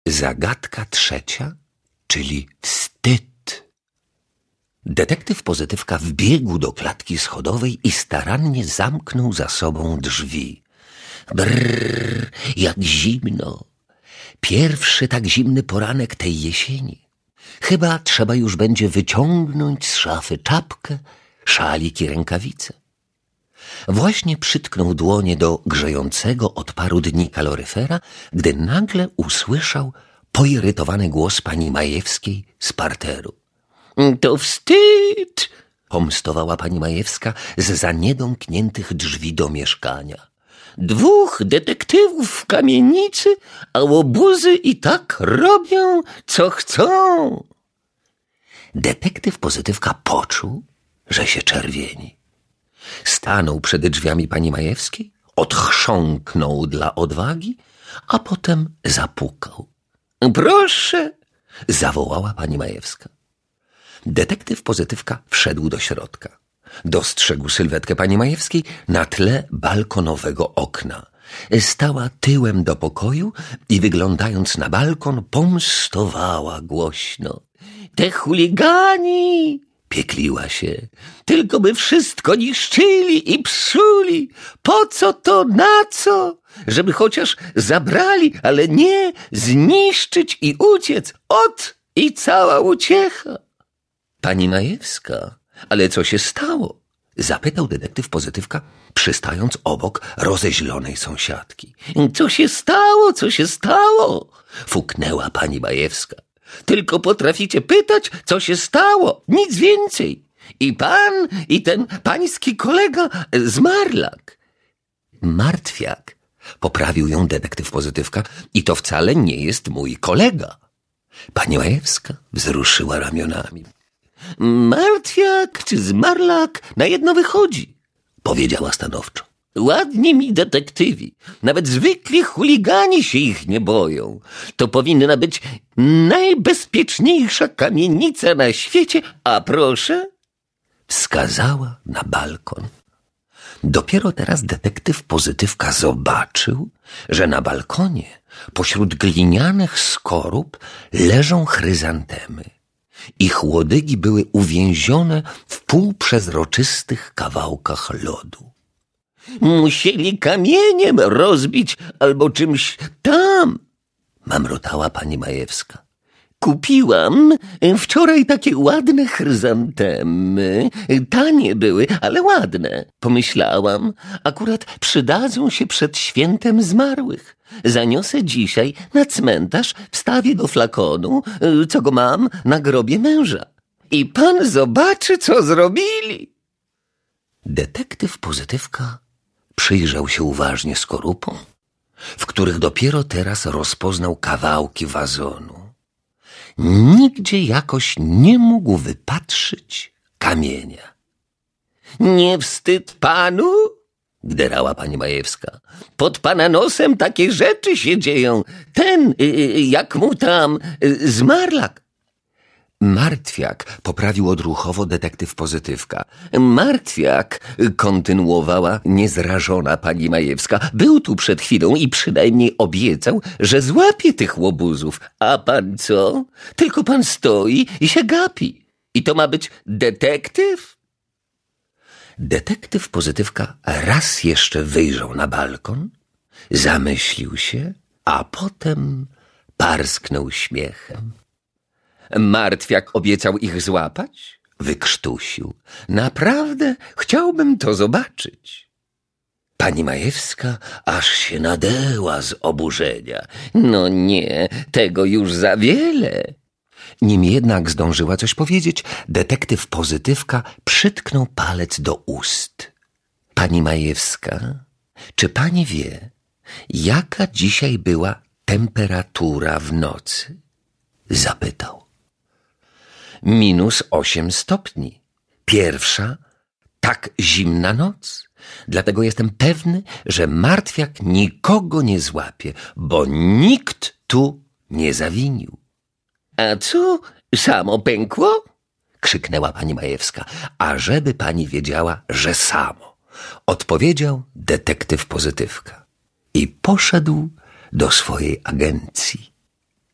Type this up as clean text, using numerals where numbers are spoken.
Zagadka trzecia, czyli wstyd. Detektyw Pozytywka wbiegł do klatki schodowej i starannie zamknął za sobą drzwi. Brrr, jak zimno. Pierwszy tak zimny poranek tej jesieni. Chyba trzeba już będzie wyciągnąć z szafy czapkę, szalik i rękawice. Właśnie przytknął dłonie do grzejącego od paru dni kaloryfera, gdy nagle usłyszał poirytowany głos pani Majewskiej z parteru. To wstyd! Pomstowała pani Majewska z za niedomkniętych drzwi do mieszkania. 2 detektywów w kamienicy, a łobuzy i tak robią, co chcą. Detektyw Pozytywka poczuł, że się czerwieni. Stanął przed drzwiami pani Majewskiej, odchrząknął dla odwagi, a potem zapukał. Proszę, zawołała pani Majewska. Detektyw Pozytywka wszedł do środka. Dostrzegł sylwetkę pani Majewskiej na tle balkonowego okna. Stała tyłem do pokoju i wyglądając na balkon pomstowała głośno. Te chuligani! Piekliła się. Tylko by wszystko niszczyli i psuli. Po co to, na co? Żeby chociaż zabrali, ale nie zniszczyć i uciec. Ot i cała uciecha. Pani Majewska, ale co się stało? Zapytał detektyw Pozytywka, przystając obok rozeźlonej sąsiadki. Co się stało? Co się stało? Fuknęła pani Majewska. Tylko potraficie pytać, co się stało. Nic więcej. I pan, i ten pański kolega Zmarlak. Martwiak, poprawił ją detektyw Pozytywka, i to wcale nie jest mój kolega. Pani Majewska wzruszyła ramionami. Martwiak czy Zmarlak na jedno wychodzi, powiedziała stanowczo. Ładni mi detektywi, nawet zwykli chuligani się ich nie boją. To powinna być najbezpieczniejsza kamienica na świecie, a proszę, wskazała na balkon. Dopiero teraz detektyw Pozytywka zobaczył, że na balkonie pośród glinianych skorup leżą chryzantemy. Ich łodygi były uwięzione w półprzezroczystych kawałkach lodu. Musieli kamieniem rozbić albo czymś tam, mamrotała pani Majewska. Kupiłam wczoraj takie ładne chryzantemy. Tanie były, ale ładne. Pomyślałam, akurat przydadzą się przed świętem zmarłych. Zaniosę dzisiaj na cmentarz, wstawię do flakonu, co go mam na grobie męża. I pan zobaczy, co zrobili. Detektyw Pozytywka przyjrzał się uważnie skorupom, w których dopiero teraz rozpoznał kawałki wazonu. Nigdzie jakoś nie mógł wypatrzyć kamienia. Nie wstyd panu? Gderała pani Majewska. Pod pana nosem takie rzeczy się dzieją. Ten, jak mu tam, Zmarlak. Martwiak, poprawił odruchowo detektyw Pozytywka. Martwiak, kontynuowała niezrażona pani Majewska, był tu przed chwilą i przynajmniej obiecał, że złapie tych łobuzów. A pan co? Tylko pan stoi i się gapi. I to ma być detektyw? Detektyw Pozytywka raz jeszcze wyjrzał na balkon, zamyślił się, a potem parsknął śmiechem. Martwiak obiecał ich złapać? Wykrztusił. Naprawdę chciałbym to zobaczyć. Pani Majewska aż się nadęła z oburzenia. No nie, tego już za wiele. Nim jednak zdążyła coś powiedzieć, detektyw Pozytywka przytknął palec do ust. Pani Majewska, czy pani wie, jaka dzisiaj była temperatura w nocy? Zapytał. -8 stopni. Pierwsza tak zimna noc. Dlatego jestem pewny, że Martwiak nikogo nie złapie, bo nikt tu nie zawinił. A co, samo pękło? Krzyknęła pani Majewska. A żeby pani wiedziała, że samo, odpowiedział detektyw Pozytywka i poszedł do swojej agencji.